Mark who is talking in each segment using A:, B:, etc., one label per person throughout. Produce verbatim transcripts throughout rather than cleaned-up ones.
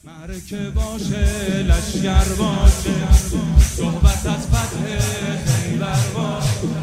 A: معرکه باشه لشگر باشه صحبت از فتح خیبر باشه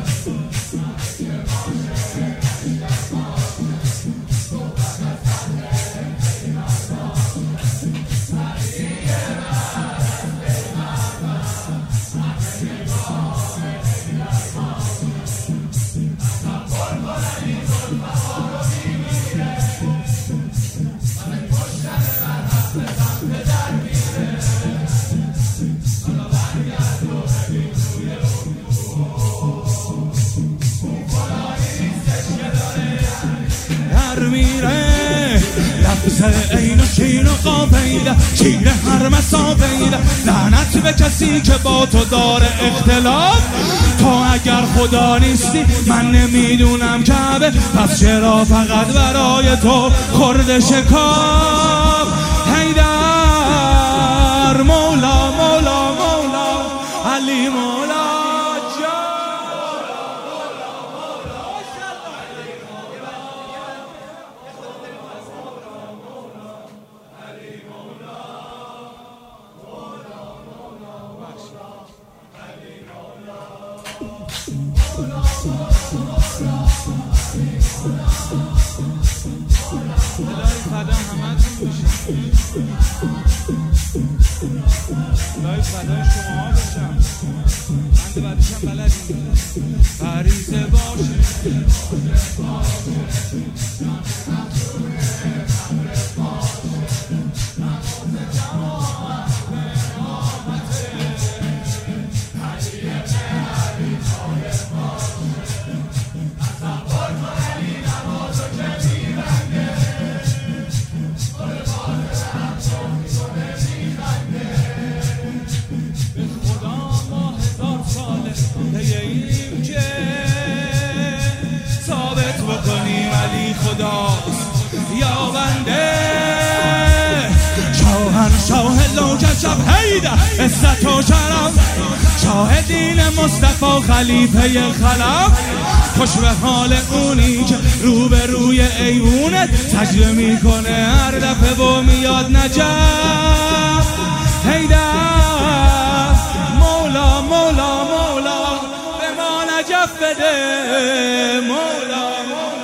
A: میره لفظ عین و شین و قافیده شیر هر مسافیده لعنت به کسی که با تو داره اختلاف تو اگر خدا نیستی من نمیدونم کعبه پس چرا فقط برای تو خورد شکاف حیدر مولا مولا مولا علی مولا لایف فدای شما بشم بنده بعدشم بلدیم فریضه باشه یا بنده شاهنشاه لوکشم حیدر عزت و شرف شاهدین مصطفی خلیفه خلق خوش به حال اونی که رو به روی ایوونه سجده میکنه هر دفعه و میاد نجف حیدر مولا مولا مولا به ما نجف بده مولا مولا